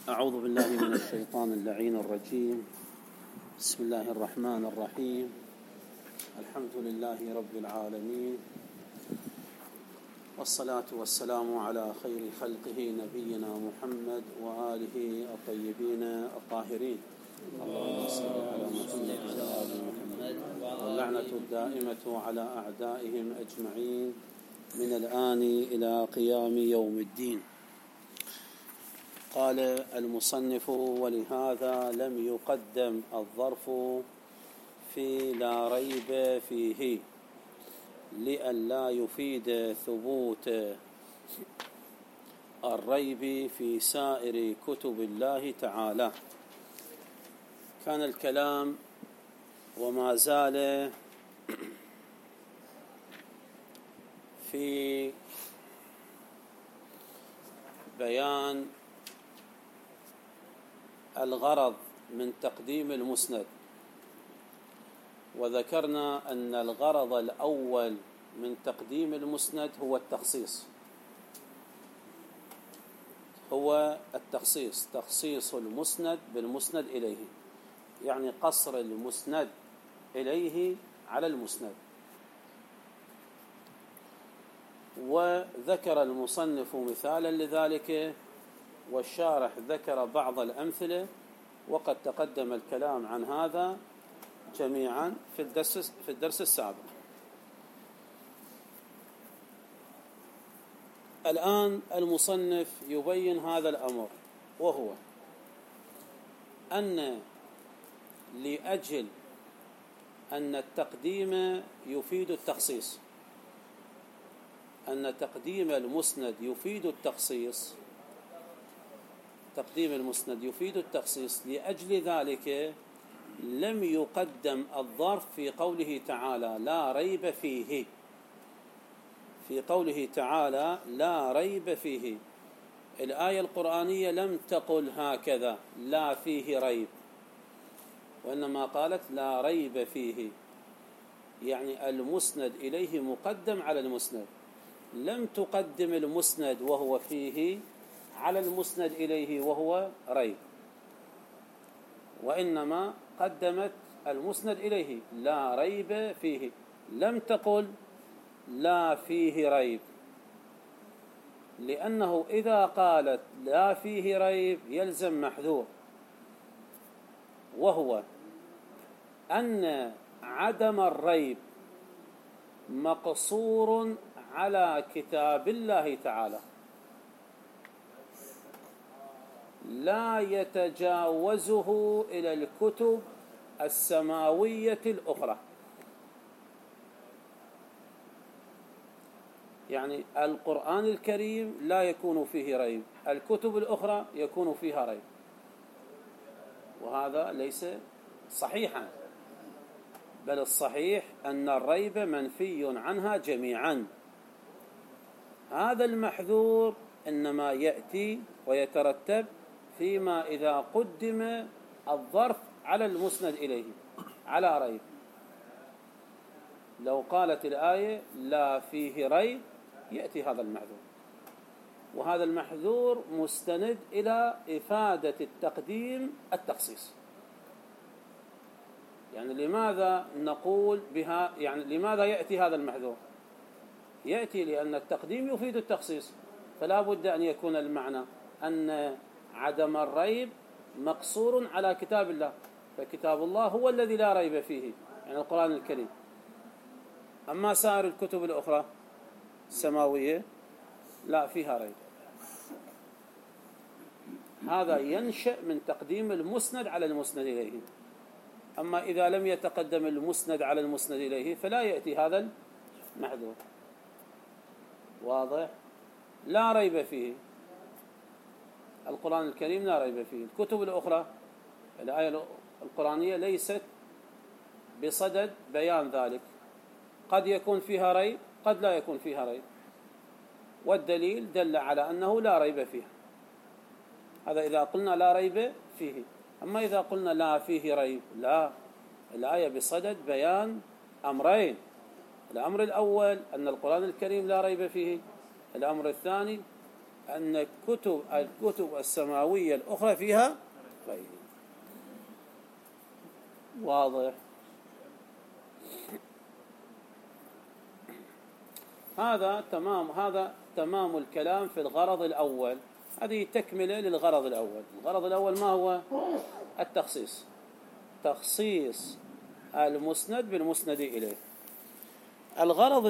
أعوذ بالله من الشيطان اللعين الرجيم. بسم الله الرحمن الرحيم. الحمد لله رب العالمين، والصلاة والسلام على خير خلقه نبينا محمد وآله الطيبين الطاهرين. اللهم صل على محمد وعلى آل محمد، واللعنة الدائمة على أعدائهم أجمعين من الآن إلى قيام يوم الدين. قال المصنف: ولهذا لم يقدم الظرف في لا ريب فيه لئلا يفيد ثبوت الريب في سائر كتب الله تعالى. كان الكلام وما زال في بيان الغرض من تقديم المسند، وذكرنا أن الغرض الأول من تقديم المسند هو التخصيص، تخصيص المسند بالمسند إليه، يعني قصر المسند إليه على المسند. وذكر المصنف مثالا لذلك، والشارح ذكر بعض الأمثلة، وقد تقدم الكلام عن هذا جميعا في الدرس السابق. الآن المصنف يبين هذا الأمر، وهو أن لأجل أن التقديم يفيد التخصيص، أن تقديم المسند يفيد التخصيص، تقديم المسند يفيد التخصيص، لأجل ذلك لم يقدم الظرف في قوله تعالى لا ريب فيه. في قوله تعالى لا ريب فيه، الآية القرآنية لم تقل هكذا لا فيه ريب، وإنما قالت لا ريب فيه، يعني المسند إليه مقدم على المسند. لم تقدم المسند وهو فيه على المسند إليه وهو ريب، وإنما قدمت المسند إليه لا ريب فيه، لم تقل لا فيه ريب، لأنه إذا قالت لا فيه ريب يلزم محذور، وهو أن عدم الريب مقصور على كتاب الله تعالى، لا يتجاوزه إلى الكتب السماوية الأخرى. يعني القرآن الكريم لا يكون فيه ريب، الكتب الأخرى يكون فيها ريب، وهذا ليس صحيحا، بل الصحيح أن الريب منفي عنها جميعا. هذا المحذور إنما يأتي ويترتب فيما إذا قدم الظرف على المسند إليه على ريب. لو قالت الآية لا فيه ريب يأتي هذا المحذور، وهذا المحذور مستند إلى إفادة التقديم التخصيص. يعني لماذا نقول بها، يعني لماذا يأتي هذا المحذور؟ يأتي لأن التقديم يفيد التخصيص، فلا بد أن يكون المعنى أن عدم الريب مقصور على كتاب الله، فكتاب الله هو الذي لا ريب فيه، يعني القرآن الكريم. أما سائر الكتب الأخرى السماوية لا فيها ريب. هذا ينشأ من تقديم المسند على المسند إليه. أما إذا لم يتقدم المسند على المسند إليه فلا يأتي هذا المحذور. واضح؟ لا ريب فيه، القرآن الكريم لا ريب فيه. الكتب الأخرى الآية القرآنية ليست بصدد بيان ذلك، قد يكون فيها ريب قد لا يكون فيها ريب، والدليل دل على أنه لا ريب فيها. هذا إذا قلنا لا ريب فيه. أما إذا قلنا لا فيه ريب، لا، الآية بصدد بيان أمرين: الأمر الأول أن القرآن الكريم لا ريب فيه، الأمر الثاني أن الكتب السماوية الأخرى فيها غيب. واضح؟ هذا تمام الكلام في الغرض الأول. هذه تكملة للغرض الأول. الغرض الأول ما هو؟ التخصيص، تخصيص المسند بالمسند إليه. الغرض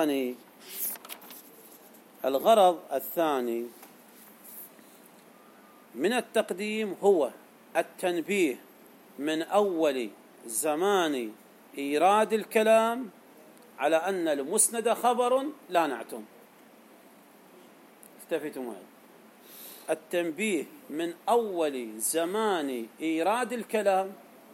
الثاني من التقديم هو التنبيه من أول زمان إيراد الكلام على أن المسند خبر لا نعتم. التفتوا معي. التنبيه من أول زمان إيراد الكلام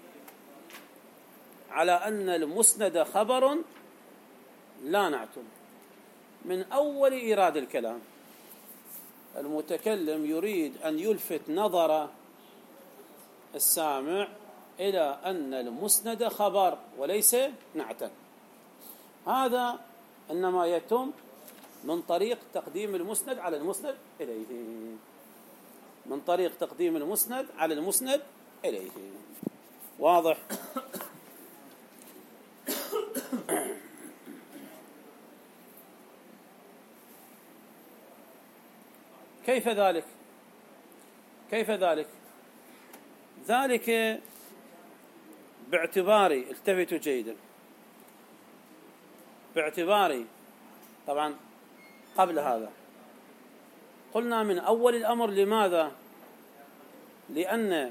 على أن المسند خبر لا نعتم. من أول إيراد الكلام المتكلم يريد أن يلفت نظر السامع إلى أن المسند خبر وليس نعتا. هذا إنما يتم من طريق تقديم المسند على المسند إليه، من طريق تقديم المسند على المسند إليه. واضح؟ كيف ذلك؟ كيف ذلك؟ ذلك باعتباري، التفتوا جيدا، باعتباري طبعا قبل هذا قلنا من أول الأمر. لماذا؟ لأن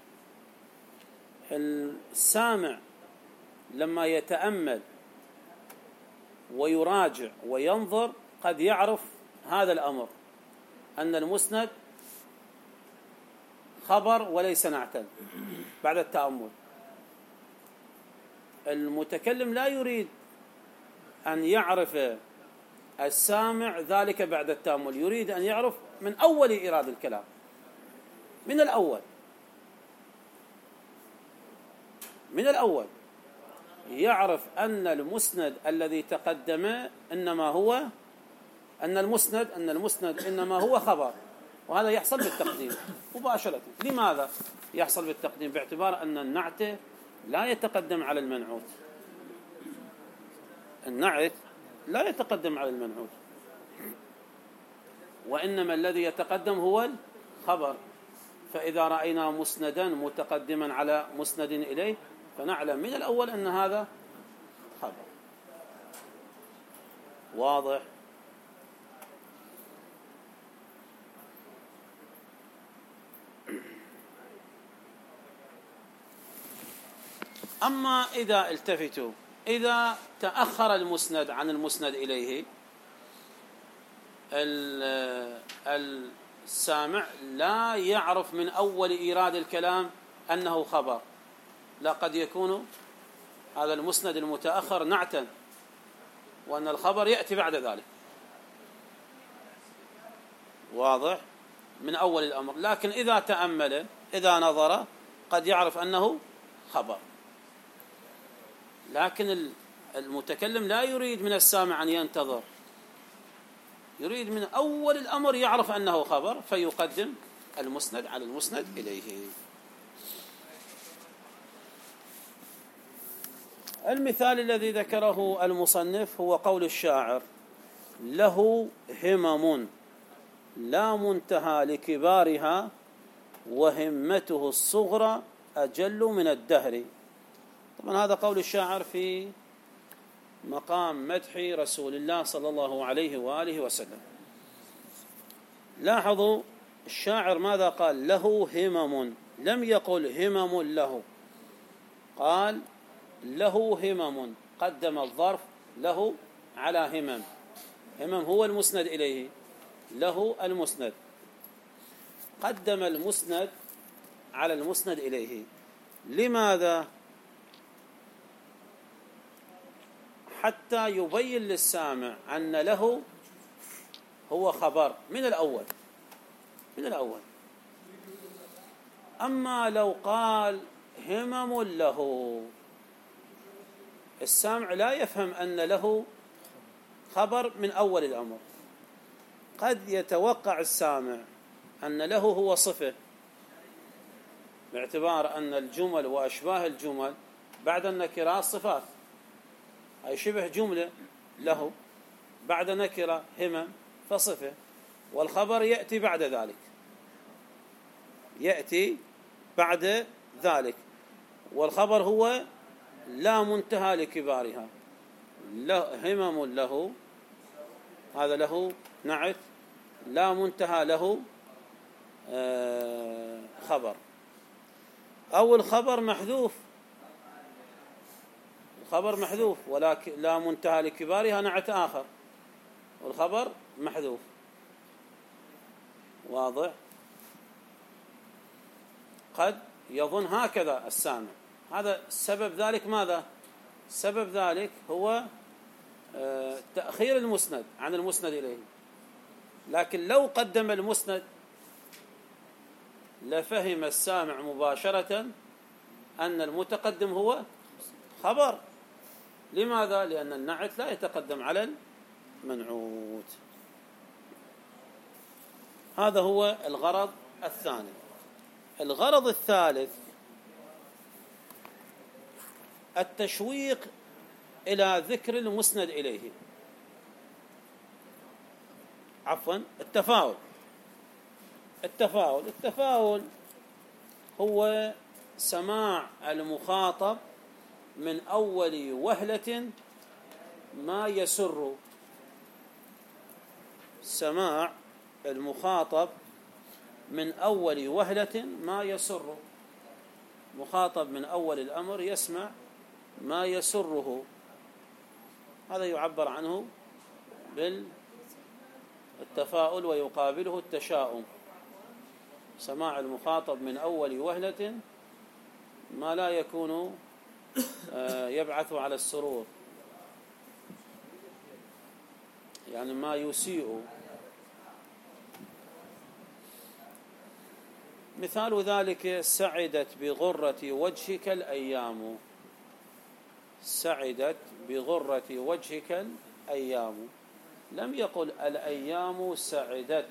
السامع لما يتأمل ويراجع وينظر قد يعرف هذا الأمر، أن المسند خبر وليس نعتا بعد التأمل. المتكلم لا يريد أن يعرف السامع ذلك بعد التأمل، يريد أن يعرف من أول إيراد الكلام، من الأول يعرف أن المسند الذي تقدم إنما هو أن المسند إنما هو خبر. وهذا يحصل بالتقديم مباشرة. لماذا يحصل بالتقديم؟ باعتبار أن النعت لا يتقدم على المنعوت. النعت لا يتقدم على المنعوت، وإنما الذي يتقدم هو الخبر. فإذا رأينا مسندا متقدما على مسند إليه فنعلم من الأول أن هذا خبر. واضح؟ أما إذا التفتوا، إذا تأخر المسند عن المسند إليه، السامع لا يعرف من أول إيراد الكلام أنه خبر، لا، قد يكون هذا المسند المتأخر نعتا وأن الخبر يأتي بعد ذلك. واضح؟ من أول الأمر. لكن إذا تأمل، إذا نظر، قد يعرف أنه خبر. لكن المتكلم لا يريد من السامع أن ينتظر، يريد من أول الأمر يعرف أنه خبر، فيقدم المسند على المسند إليه. المثال الذي ذكره المصنف هو قول الشاعر: له همم لا منتهى لكبارها وهمته الصغرى أجل من الدهر. طبعا هذا قول الشاعر في مقام مدح رسول الله صلى الله عليه وآله وسلم. لاحظوا الشاعر ماذا قال؟ له همم، لم يقل همم له، قال له همم، قدم الظرف له على همم. همم هو المسند إليه، له المسند، قدم المسند على المسند إليه. لماذا؟ حتى يبين للسامع أن له هو خبر من الأول. أما لو قال همم له، السامع لا يفهم أن له خبر من أول الأمر، قد يتوقع السامع أن له هو صفة، باعتبار أن الجمل وأشباه الجمل بعد النكرات صفات، أي شبه جملة له بعد نكرة همم فصفة، والخبر يأتي بعد ذلك، يأتي بعد ذلك، والخبر هو لا منتهى لكبارها، همم له، هذا له نعت، لا منتهى له خبر، أو الخبر محذوف، الخبر محذوف ولكن لا منتهى لكبارها نعت آخر، والخبر محذوف. واضح؟ قد يظن هكذا السامع. هذا سبب ذلك ماذا؟ سبب ذلك هو تأخير المسند عن المسند إليه، لكن لو قدم المسند لفهم السامع مباشرة أن المتقدم هو خبر. لماذا؟ لأن النعت لا يتقدم على المنعوت. هذا هو الغرض الثاني. الغرض الثالث التشويق إلى ذكر المسند إليه، عفوا التفاؤل هو سماع المخاطب من أول وهلة ما يسر، سماع المخاطب من أول وهلة ما يسر، مخاطب من أول الأمر يسمع ما يسره، هذا يعبر عنه بالتفاؤل ويقابله التشاؤم. سماع المخاطب من أول وهلة ما لا يكون يبعث على السرور، يعني ما يسيء. مثال ذلك سعدت بغرة وجهك الأيام، سعدت بغرة وجهك الأيام، لم يقل الأيام سعدت،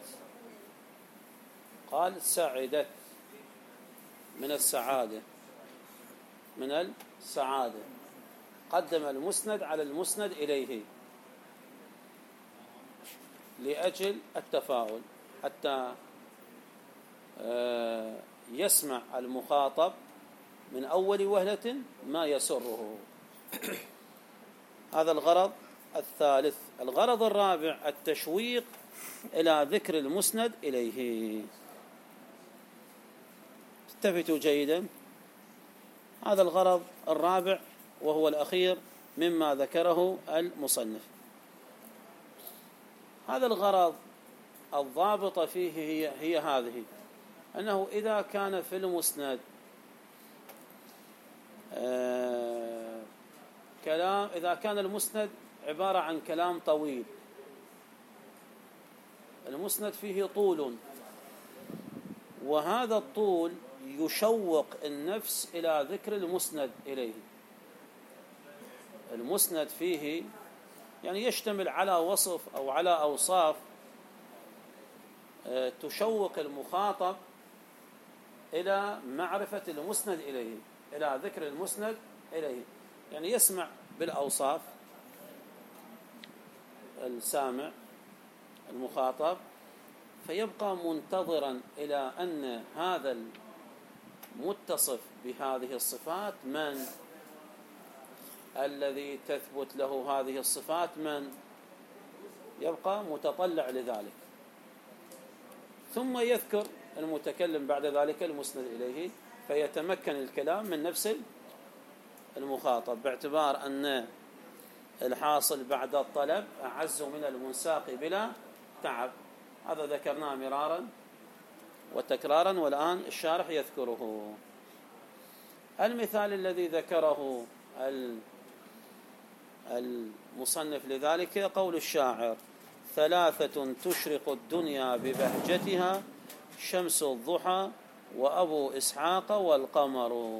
قال سعدت من السعادة، من السعادة، قدم المسند على المسند إليه لأجل التفاؤل، حتى يسمع المخاطب من أول وهلة ما يسره. هذا الغرض الثالث. الغرض الرابع التشويق إلى ذكر المسند إليه. التفتوا جيدا، هذا الغرض الرابع وهو الأخير مما ذكره المصنف. هذا الغرض الضابطة فيه هي هذه، أنه إذا كان في المسند كلام، إذا كان المسند عبارة عن كلام طويل، المسند فيه طول، وهذا الطول يشوق النفس إلى ذكر المسند إليه. المسند فيه يعني يشتمل على وصف أو على أوصاف تشوق المخاطب إلى معرفة المسند إليه، إلى ذكر المسند إليه، يعني يسمع بالأوصاف السامع المخاطب، فيبقى منتظرا إلى أن هذا المتصف بهذه الصفات من الذي تثبت له هذه الصفات، من يبقى متطلع لذلك. ثم يذكر المتكلم بعد ذلك المسند إليه، فيتمكن الكلام من نفس المخاطب، باعتبار أن الحاصل بعد الطلب أعز من المنساق بلا تعب. هذا ذكرناه مرارا وتكرارا، والآن الشارح يذكره. المثال الذي ذكره المصنف لذلك قول الشاعر: ثلاثة تشرق الدنيا ببهجتها، شمس الضحى وأبو إسحاق والقمر.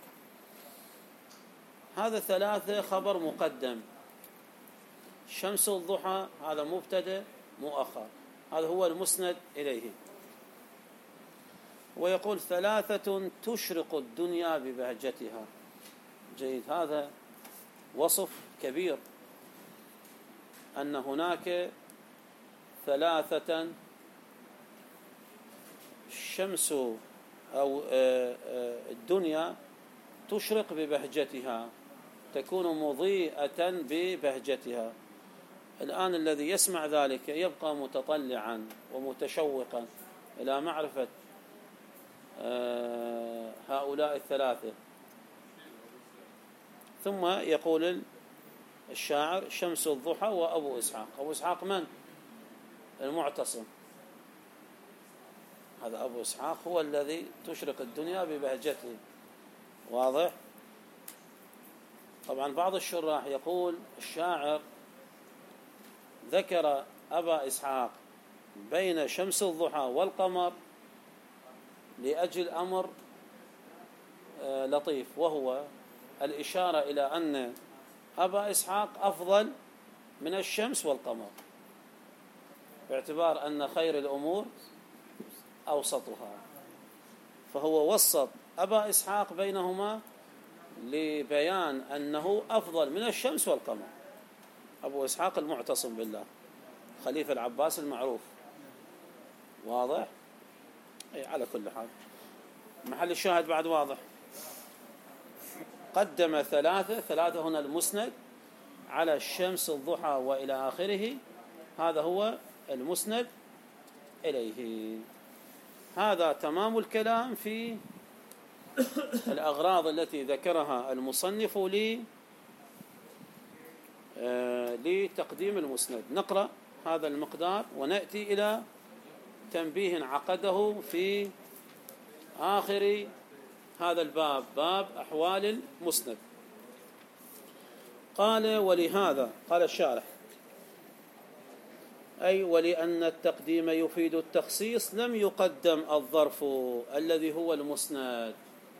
هذا ثلاثة خبر مقدم، شمس الضحى هذا مبتدأ مؤخر، هذا هو المسند إليه. ويقول 3 تشرق الدنيا ببهجتها. جيد، هذا وصف كبير، أن هناك 3 الشمس أو الدنيا تشرق ببهجتها، تكون مضيئة ببهجتها. الآن الذي يسمع ذلك يبقى متطلعا ومتشوقا إلى معرفة هؤلاء 3. ثم يقول الشاعر: شمس الضحى وأبو إسحاق. أبو إسحاق من؟ المعتصم. هذا أبو إسحاق هو الذي تشرق الدنيا ببهجته. واضح؟ طبعا بعض الشراح يقول الشاعر ذكر أبا إسحاق بين شمس الضحى والقمر لأجل أمر لطيف، وهو الإشارة إلى أن أبا إسحاق أفضل من الشمس والقمر، باعتبار أن خير الأمور أوسطها، فهو وسط أبا إسحاق بينهما لبيان أنه أفضل من الشمس والقمر. أبو إسحاق المعتصم بالله، خليفة العباس المعروف. واضح؟ أي على كل حال محل الشاهد بعد واضح. قدم 3 هنا المسند على الشمس الضحى وإلى آخره، هذا هو المسند إليه. هذا تمام الكلام في الأغراض التي ذكرها المصنف لتقديم المسند. نقرأ هذا المقدار ونأتي إلى تنبيه عقده في آخر هذا الباب، باب أحوال المسند. قال: ولهذا قال الشارح، أي ولأن التقديم يفيد التخصيص لم يقدم الظرف الذي هو المسند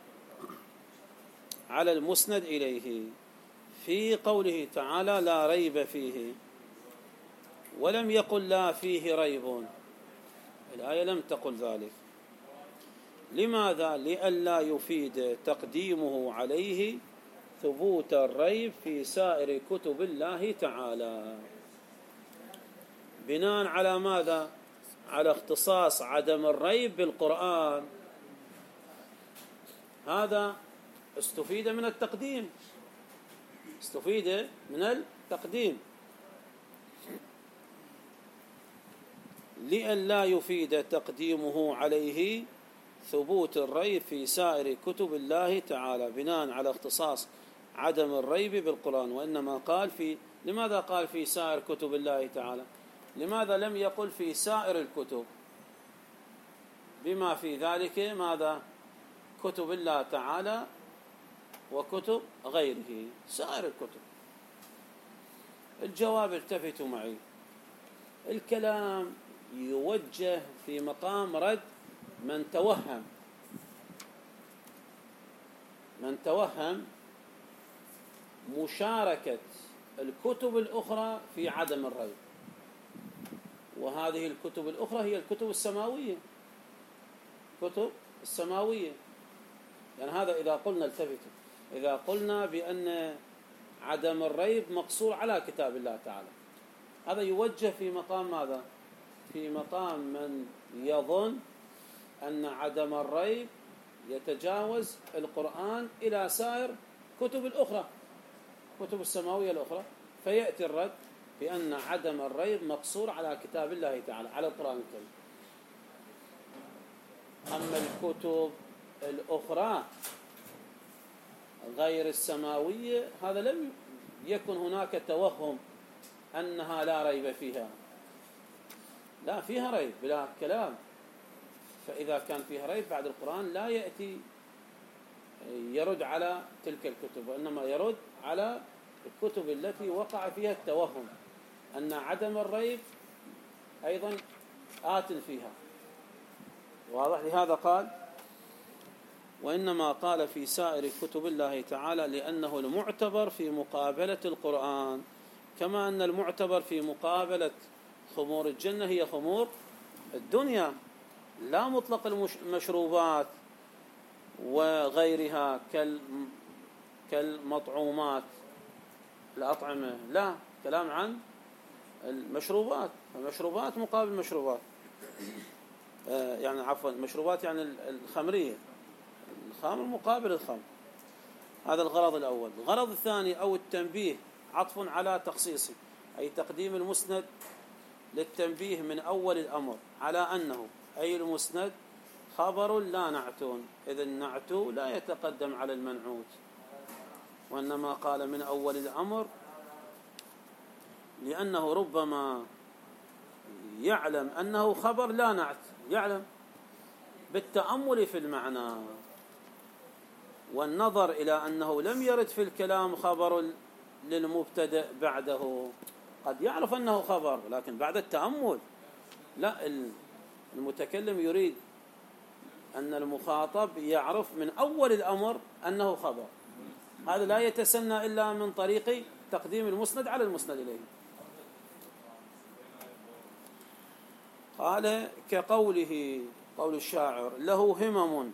على المسند إليه في قوله تعالى: لا ريب فيه، ولم يقل لا فيه ريب. الآية لم تقل ذلك. لماذا؟ لئلا يفيد تقديمه عليه ثبوت الريب في سائر كتب الله تعالى. بناء على ماذا؟ على اختصاص عدم الريب بالقرآن. هذا استفيد من التقديم، استفيد من التقديم. لئلا يفيد تقديمه عليه ثبوت الريب في سائر كتب الله تعالى، بناء على اختصاص عدم الريب بالقرآن. وإنما قال لماذا قال في سائر كتب الله تعالى؟ لماذا لم يقل في سائر الكتب؟ بما في ذلك ماذا؟ كتب الله تعالى وكتب غيره، سائر الكتب. الجواب التفتوا معي، الكلام يوجه في مقام رد من توهم مشاركة الكتب الأخرى في عدم الريب. وهذه الكتب الأخرى هي الكتب السماوية، كتب السماوية. يعني هذا إذا قلنا، التفتوا، إذا قلنا بأن عدم الريب مقصور على كتاب الله تعالى، هذا يوجه في مقام ماذا؟ في مقام من يظن أن عدم الريب يتجاوز القرآن إلى سائر كتب الأخرى، كتب السماوية الأخرى، فيأتي الرد بأن عدم الريب مقصور على كتاب الله تعالى، على القرآن الكريم. أما الكتب الأخرى غير السماوية، هذا لم يكن هناك توهم أنها لا ريب فيها، لا، فيها ريب بلا كلام. فإذا كان فيها ريب بعد القرآن لا يأتي يرد على تلك الكتب، وإنما يرد على الكتب التي وقع فيها التوهم أن عدم الريب أيضا آت فيها. واضح؟ لهذا قال: وإنما قال في سائر كتب الله تعالى لأنه المعتبر في مقابلة القرآن، كما أن المعتبر في مقابلة خمور الجنة هي خمور الدنيا، لا مطلق المشروبات وغيرها كالمطعومات الأطعمة، لا، كلام عن المشروبات. المشروبات مقابل مشروبات، يعني عفوا المشروبات يعني الخمرية، الخمر مقابل الخمر. هذا الغرض الأول. الغرض الثاني أو التنبيه عطف على تخصيصه، أي تقديم المسند للتنبيه من أول الأمر على أنه أي المسند خبر لا نعت، إذ النعت لا يتقدم على المنعوت، وإنما قال من أول الأمر لأنه ربما يعلم أنه خبر لا نعت، يعلم بالتأمل في المعنى والنظر إلى أنه لم يرد في الكلام خبر للمبتدأ بعده. قد يعرف أنه خبر لكن بعد التأمل لا، المتكلم يريد أن المخاطب يعرف من أول الأمر أنه خبر. هذا لا يتسنى إلا من طريق تقديم المسند على المسند إليه. قال كقوله قول الشاعر له همم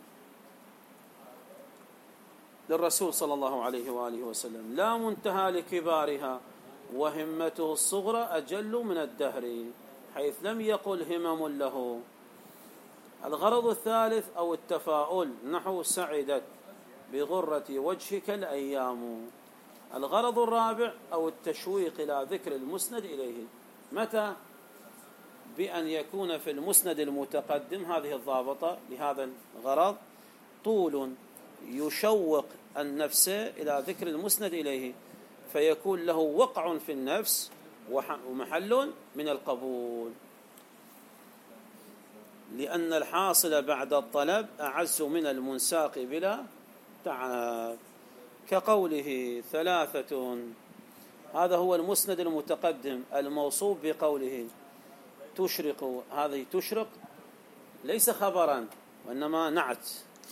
للرسول صلى الله عليه وآله وسلم لا منتهى لكبارها وهمته الصغرى أجل من الدهر، حيث لم يقل همم له. الغرض الثالث أو التفاؤل نحو سعدت بغرة وجهك الأيام. الغرض الرابع أو التشويق إلى ذكر المسند إليه. متى؟ بأن يكون في المسند المتقدم هذه الضابطة لهذا الغرض طول يشوق النفس إلى ذكر المسند إليه، فيكون له وقع في النفس ومحل من القبول، لأن الحاصل بعد الطلب أعز من المنساق بلا تعب. كقوله ثلاثة، هذا هو المسند المتقدم الموصوف بقوله تشرق. هذه تشرق ليس خبرا وإنما نعت،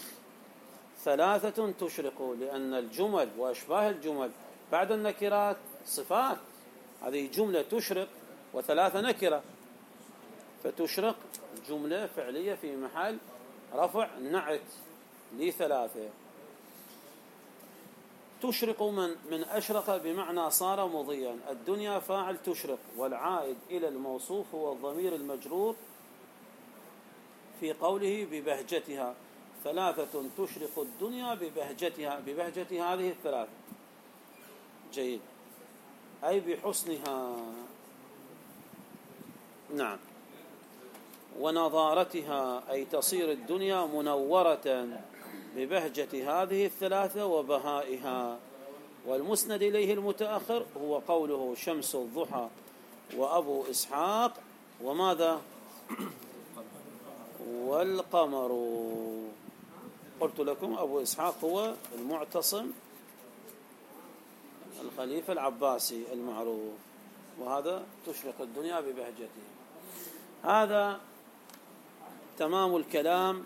ثلاثة تشرق، لأن الجمل وأشباه الجمل بعد النكرات صفات. هذه جملة تشرق وثلاثة نكرة، فتشرق جملة فعلية في محل رفع نعت لثلاثة. تشرق من أشرق بمعنى صار مضيا. الدنيا فاعل تشرق، والعائد إلى الموصوف هو الضمير المجرور في قوله ببهجتها. ثلاثة تشرق الدنيا ببهجتها، ببهجة هذه الثلاثة، جيد، أي بحسنها، نعم، ونظارتها، أي تصير الدنيا منورة ببهجة هذه الثلاثة وبهائها. والمسند إليه المتأخر هو قوله شمس الضحى وأبو إسحاق وماذا؟ والقمر. قلت لكم أبو إسحاق هو المعتصم الخليفة العباسي المعروف، وهذا تشرق الدنيا ببهجته. هذا تمام الكلام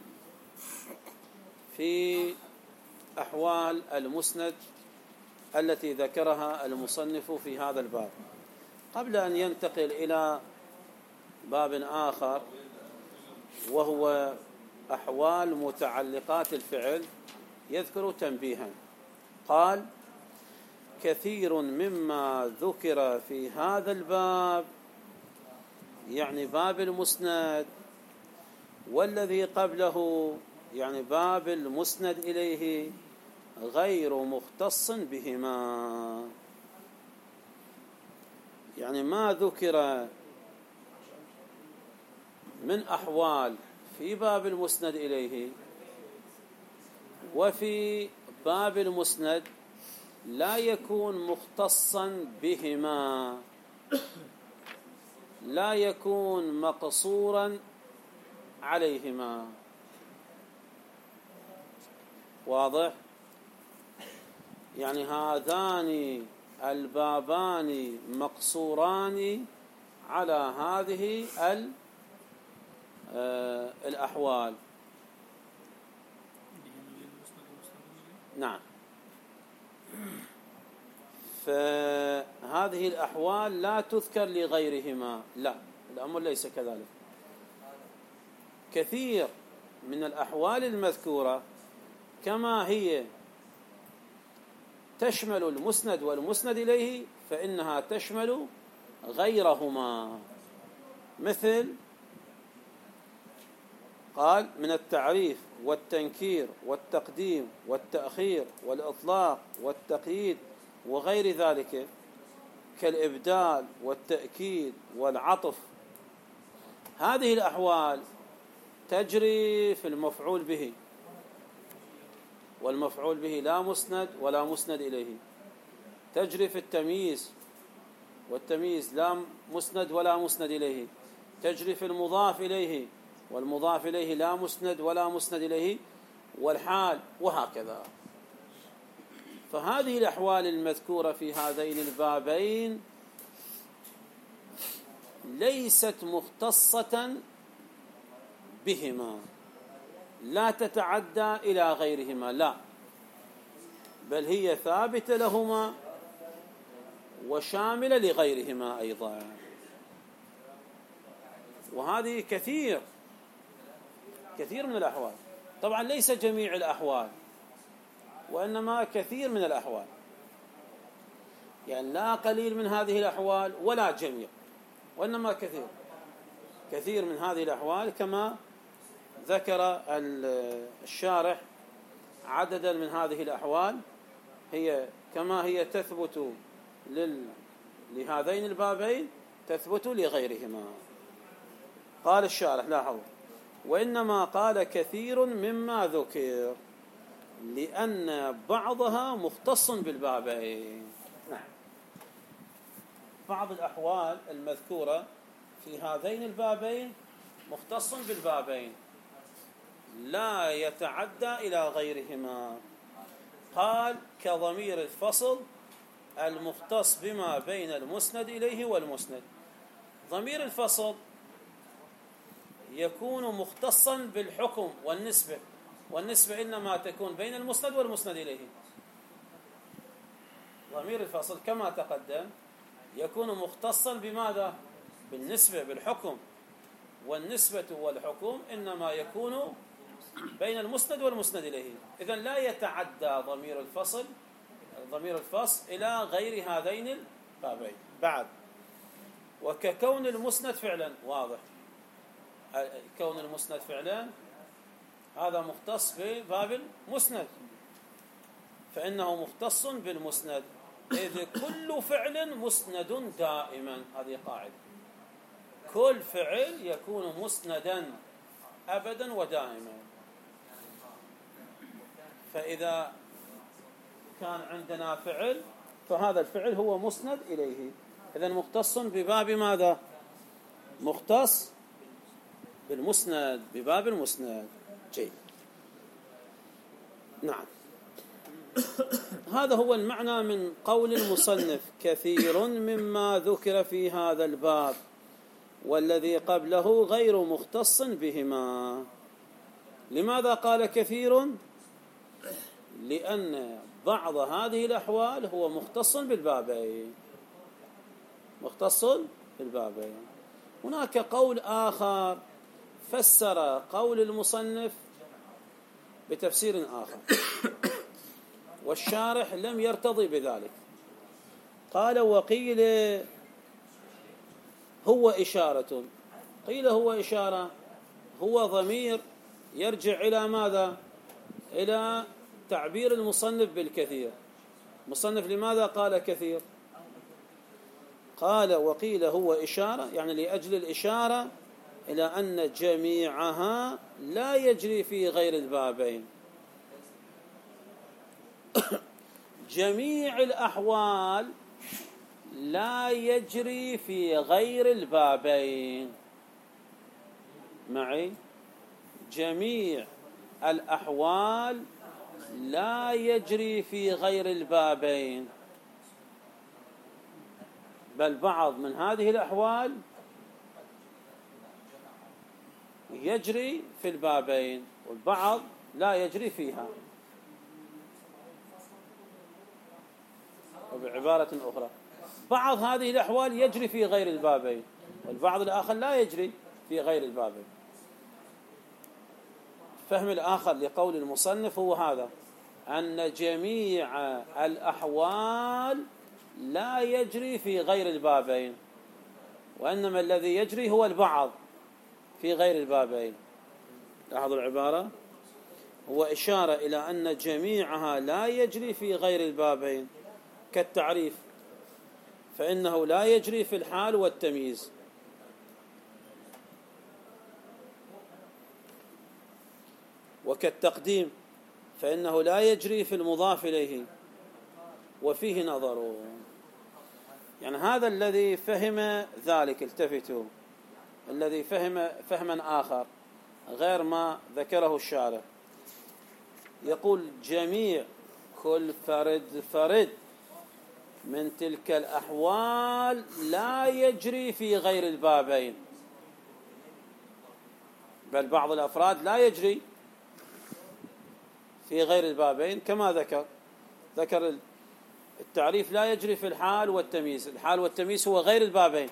في أحوال المسند التي ذكرها المصنف في هذا الباب. قبل أن ينتقل إلى باب آخر وهو أحوال متعلقات الفعل، يذكر تنبيها. قال كثير مما ذكر في هذا الباب، يعني باب المسند، والذي قبله يعني باب المسند إليه، غير مختص بهما. يعني ما ذكر من أحوال في باب المسند إليه وفي باب المسند لا يكون مختصا بهما، لا يكون مقصورا عليهما. واضح؟ يعني هذان البابان مقصوران على هذه الأحوال. نعم، فهذه الأحوال لا تذكر لغيرهما، لا، الأمر ليس كذلك. كثير من الأحوال المذكورة كما هي تشمل المسند والمسند إليه فإنها تشمل غيرهما. مثل قال من التعريف والتنكير والتقديم والتأخير والإطلاق والتقييد وغير ذلك، كالإبدال والتأكيد والعطف. هذه الأحوال تجري في المفعول به، والمفعول به لا مسند ولا مسند إليه. تجري في التمييز، والتمييز لا مسند ولا مسند إليه. تجري في المضاف إليه، والمضاف إليه لا مسند ولا مسند إليه، والحال، وهكذا. فهذه الأحوال المذكورة في هذين البابين ليست مختصة بهما، لا تتعدى إلى غيرهما، لا، بل هي ثابتة لهما وشاملة لغيرهما أيضا. وهذه كثير من الأحوال، طبعا ليس جميع الأحوال، وإنما كثير من الأحوال، يعني لا قليل من هذه الأحوال ولا جميع، وإنما كثير من هذه الأحوال، كما ذكر الشارح عددا من هذه الأحوال هي كما هي تثبت لهذين البابين تثبت لغيرهما. قال الشارح لاحظوا: وإنما قال كثير مما ذكر لأن بعضها مختص بالبابين. نعم، بعض الأحوال المذكورة في هذين البابين مختص بالبابين، لا يتعدى إلى غيرهما. قال: كضمير الفصل المختص بما بين المسند إليه والمسند. ضمير الفصل يكون مختصا بالحكم والنسبة إنما تكون بين المسند والمسند إليه. ضمير الفصل كما تقدم يكون مختصا بماذا؟ بالنسبة، بالحكم، والنسبة والحكم إنما يكون بين المسند والمسند إليه. إذن لا يتعدى ضمير الفصل إلى غير هذين البابين. بعد: وككون المسند فعلا، واضح، كون المسند فعلا هذا مختص بباب المسند، فإنه مختص بالمسند، إذ كل فعل مسند دائما. هذه قاعدة، كل فعل يكون مسندا أبدا ودائما. فإذا كان عندنا فعل فهذا الفعل هو مسند إليه، إذن مختص بباب ماذا؟ مختص بالمسند، بباب المسند. جيد. نعم، هذا هو المعنى من قول المصنف: كثير مما ذكر في هذا الباب والذي قبله غير مختص بهما. لماذا قال كثير؟ لأن بعض هذه الأحوال هو مختص بالبابين، هناك قول آخر فسر قول المصنف بتفسير آخر، والشارح لم يرتضي بذلك. قال: وقيل هو إشارة. قيل هو إشارة، هو ضمير يرجع إلى ماذا؟ إلى تعبير المصنف بالكثير. مصنف لماذا قال كثير؟ قال: وقيل هو إشارة، يعني لأجل الإشارة إلى أن جميعها لا يجري في غير البابين. جميع الأحوال لا يجري في غير البابين. معي؟ جميع الأحوال لا يجري في غير البابين، بل بعض من هذه الأحوال يجري في البابين والبعض لا يجري فيها. وبعبارة أخرى، بعض هذه الأحوال يجري في غير البابين، والبعض الآخر لا يجري في غير البابين. الفهم الآخر لقول المصنف هو هذا، أن جميع الأحوال لا يجري في غير البابين، وإنما الذي يجري هو البعض في غير البابين. لاحظوا العبارة، هو إشارة إلى أن جميعها لا يجري في غير البابين، كالتعريف فإنه لا يجري في الحال والتمييز، وكالتقديم فإنه لا يجري في المضاف إليه، وفيه نظر. يعني هذا الذي فهم ذلك، التفتوا، الذي فهم فهما آخر غير ما ذكره الشارع، يقول جميع كل فرد من تلك الأحوال لا يجري في غير البابين، بل بعض الأفراد لا يجري في غير البابين كما ذكر التعريف لا يجري في الحال والتمييز. الحال والتمييز هو غير البابين،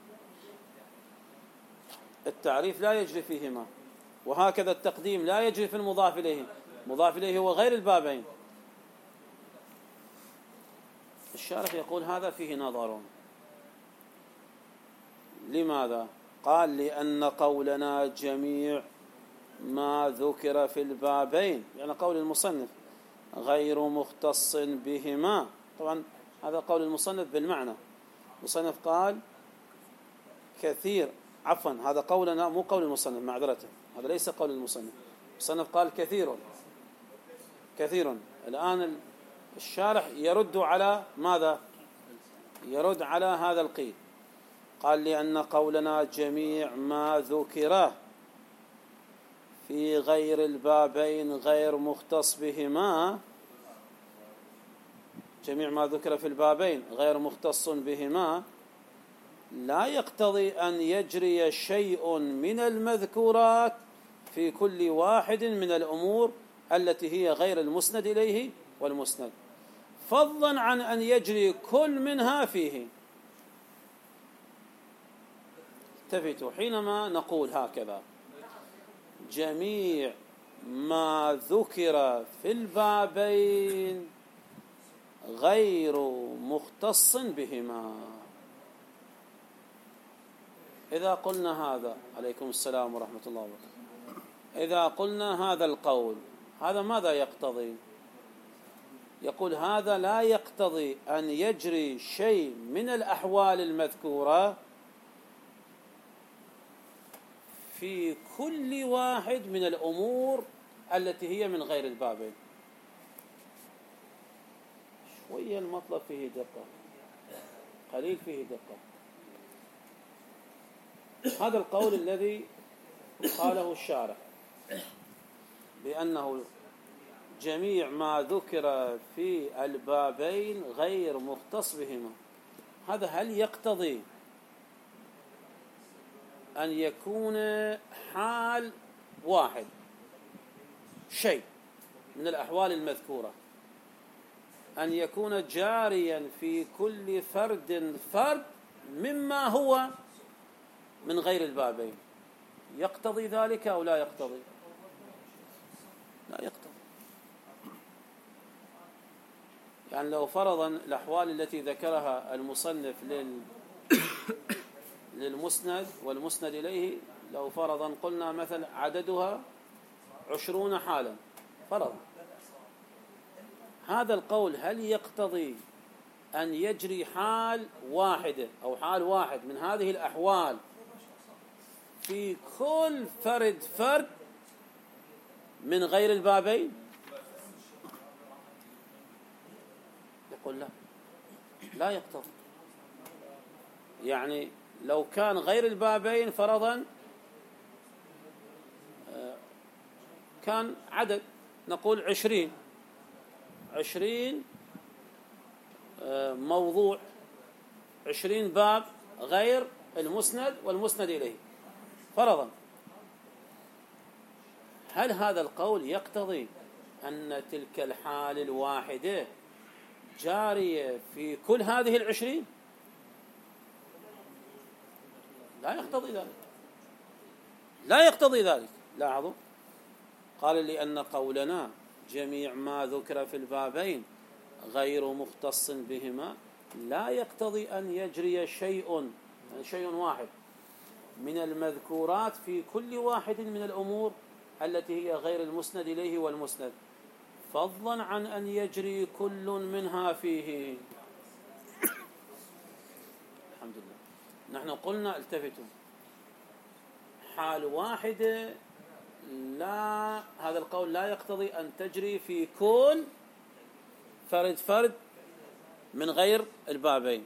التعريف لا يجري فيهما، وهكذا التقديم لا يجري في المضاف إليه، المضاف إليه هو غير البابين. الشارح يقول هذا فيه نظر. لماذا؟ قال لأن قولنا جميع ما ذكر في البابين، يعني قول المصنف غير مختص بهما. طبعا هذا قول المصنف بالمعنى، المصنف قال كثير، عفوا هذا قولنا مو قول المصنف، معذرة، هذا ليس قول المصنف. المصنف قال كثير. الآن الشارح يرد على ماذا؟ يرد على هذا القيل. قال لأن قولنا جميع ما ذكره في غير البابين غير مختص بهما، جميع ما ذكر في البابين غير مختص بهما، لا يقتضي أن يجري شيء من المذكورات في كل واحد من الأمور التي هي غير المسند إليه والمسند، فضلا عن أن يجري كل منها فيه. التفتوا، حينما نقول هكذا جميع ما ذكر في البابين غير مختص بهما، إذا قلنا هذا، عليكم السلام ورحمة الله وبركاته، إذا قلنا هذا القول، هذا ماذا يقتضي؟ يقول هذا لا يقتضي أن يجري شيء من الأحوال المذكورة في كل واحد من الأمور التي هي من غير البابين. شوية المطلب فيه دقة، قليل فيه دقة. هذا القول الذي قاله الشارع بأنه جميع ما ذكر في البابين غير مختص بهما، هذا هل يقتضي أن يكون حال واحد شيء من الأحوال المذكورة أن يكون جاريا في كل فرد مما هو من غير البابين؟ يقتضي ذلك أو لا يقتضي؟ لا يقتضي. يعني لو فرضا الأحوال التي ذكرها المصنف للمسند والمسند إليه، لو فرضا قلنا مثلا عددها 20 حالا فرضا، هذا القول هل يقتضي أن يجري حال واحدة أو حال واحد من هذه الأحوال في كل فرد من غير البابين؟ يقول لا يقتضي. يعني لو كان غير البابين فرضا كان عدد، نقول 20 موضوع، 20 باب غير المسند والمسند إليه فرضا، هل هذا القول يقتضي أن تلك الحال الواحدة جارية في كل هذه 20؟ لا يقتضي ذلك، لا يقتضي ذلك. لاحظوا، قال لأن قولنا جميع ما ذكر في البابين غير مختص بهما لا يقتضي أن يجري شيء واحد من المذكورات في كل واحد من الأمور التي هي غير المسند إليه والمسند، فضلا عن أن يجري كل منها فيه. الحمد لله. نحن قلنا، التفتوا، حال واحدة لا، هذا القول لا يقتضي أن تجري في كل فرد من غير البابين.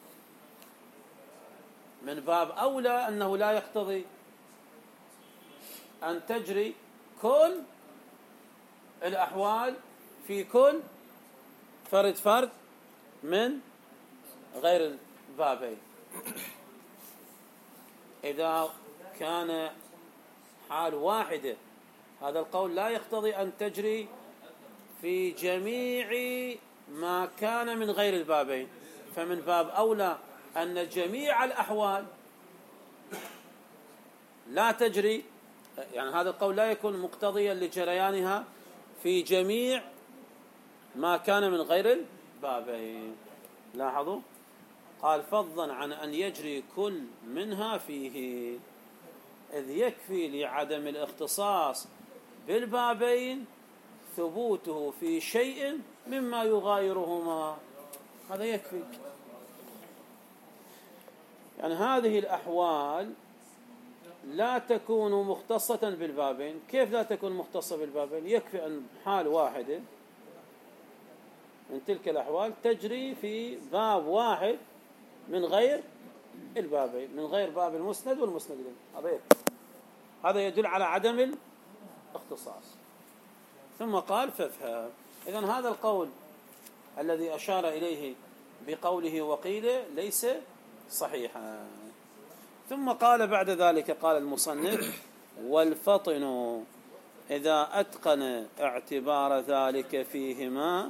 من باب أولى أنه لا يقتضي أن تجري كل الأحوال في كل فرد من غير البابين. إذا كان حال واحدة، هذا القول لا يقتضي أن تجري في جميع ما كان من غير البابين، فمن باب أولى أن جميع الأحوال لا تجري، يعني هذا القول لا يكون مقتضيا لجريانها في جميع ما كان من غير البابين. لاحظوا، قال فضلا عن أن يجري كل منها فيه، إذ يكفي لعدم الاختصاص بالبابين ثبوته في شيء مما يغايرهما، هذا يكفي. يعني هذه الأحوال لا تكون مختصة بالبابين. كيف لا تكون مختصة بالبابين؟ يكفي أن حال واحدة من تلك الأحوال تجري في باب واحد من غير البابين، من غير باب المسند والمسند إليه، هذا يكفي. هذا يدل على عدم الاختصاص. ثم قال فافهم. إذن هذا القول الذي أشار إليه بقوله وقيل ليس صحيحا. ثم قال بعد ذلك، قال المصنف والفطن إذا أتقن اعتبار ذلك فيهما،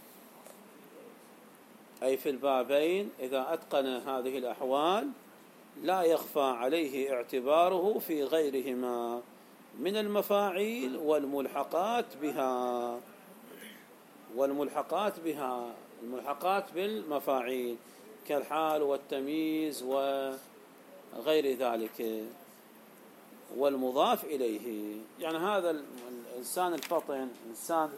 أي في البابين، إذا أتقن هذه الأحوال لا يخفى عليه اعتباره في غيرهما من المفاعيل والملحقات بها، الملحقات بالمفاعيل كالحال والتمييز وغير ذلك والمضاف إليه. يعني هذا الإنسان الفطن، الإنسان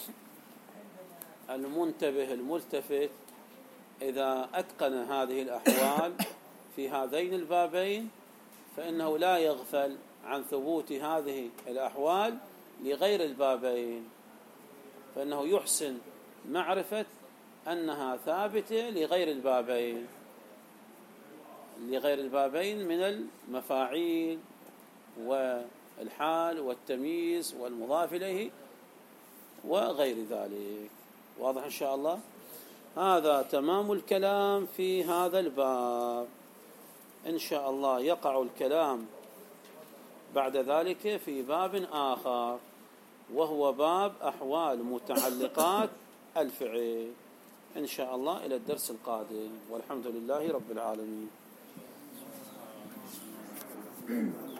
المنتبه الملتفت، إذا أتقن هذه الأحوال في هذين البابين فإنه لا يغفل عن ثبوت هذه الأحوال لغير البابين، فإنه يحسن معرفة أنها ثابتة لغير البابين من المفاعيل والحال والتمييز والمضاف إليه وغير ذلك. واضح إن شاء الله؟ هذا تمام الكلام في هذا الباب. إن شاء الله يقع الكلام بعد ذلك في باب آخر، وهو باب أحوال متعلقات الفعل. إن شاء الله إلى الدرس القادم، والحمد لله رب العالمين.